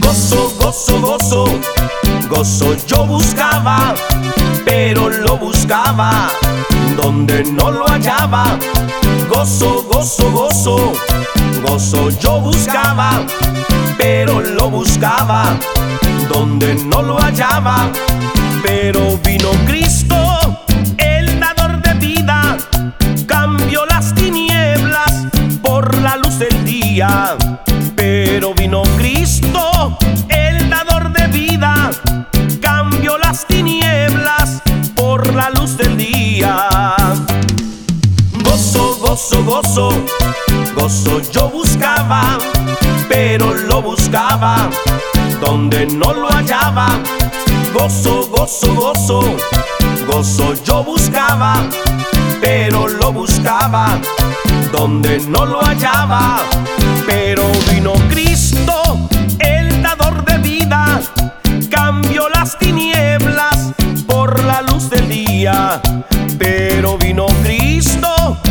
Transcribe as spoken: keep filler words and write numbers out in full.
Gozo, gozo, gozo, gozo yo buscaba, pero lo buscaba donde no lo hallaba. Gozo, gozo, gozo, gozo yo buscaba, pero lo buscaba donde no lo hallaba. Pero vino Cristo, el dador de vida, cambió las tinieblas por la luz del día. Pero vino Cristo, el dador de vida, cambió las tinieblas por la luz del día. Gozo, gozo, gozo, gozo yo buscaba, pero lo buscaba donde no lo hallaba. Gozo, gozo, gozo, gozo yo buscaba, pero lo buscaba donde no lo hallaba. Pero vino Cristo, el dador de vida, cambió las tinieblas por la luz del día. Pero vino Cristo,